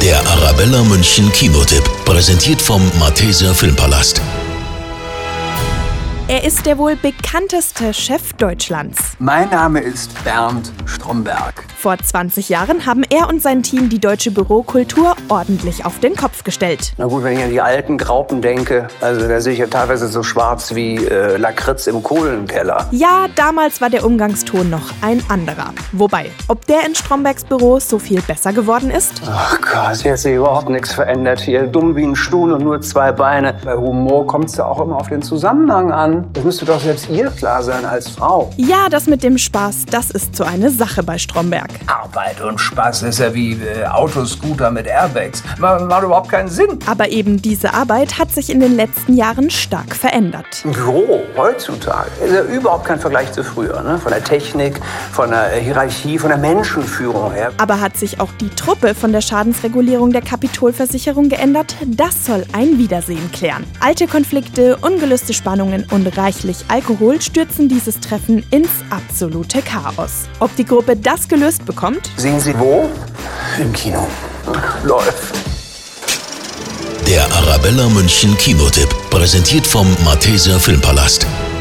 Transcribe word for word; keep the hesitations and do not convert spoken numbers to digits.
Der Arabella München Kinotipp, präsentiert vom Malteser Filmpalast. Er ist der wohl bekannteste Chef Deutschlands. Mein Name ist Bernd Stromberg. Vor zwanzig Jahren haben er und sein Team die deutsche Bürokultur ordentlich auf den Kopf gestellt. Na gut, wenn ich an die alten Graupen denke, also da sehe ich ja teilweise so schwarz wie äh, Lakritz im Kohlenkeller. Ja, damals war der Umgangston noch ein anderer. Wobei, ob der in Strombergs Büro so viel besser geworden ist? Ach Gott, hier hat sich überhaupt nichts verändert hier. Dumm wie ein Stuhl und nur zwei Beine. Bei Humor kommt es ja auch immer auf den Zusammenhang an. Das müsste doch selbst ihr klar sein als Frau. Ja, das mit dem Spaß, das ist so eine Sache bei Stromberg. Arbeit und Spaß ist ja wie äh, Autoscooter mit Airbags. Macht, macht überhaupt keinen Sinn. Aber eben diese Arbeit hat sich in den letzten Jahren stark verändert. Ein Büro heutzutage ist ja überhaupt kein Vergleich zu früher. Ne? Von der Technik, von der Hierarchie, von der Menschenführung her. Aber hat sich auch die Truppe von der Schadensregulierung der Kapitolversicherung geändert? Das soll ein Wiedersehen klären. Alte Konflikte, ungelöste Spannungen und reichlich Alkohol stürzen dieses Treffen ins absolute Chaos. Ob die Gruppe das gelöst bekommt? Sehen Sie wo? Im Kino. Läuft. Der Arabella München Kinotipp, präsentiert vom Malteser Filmpalast.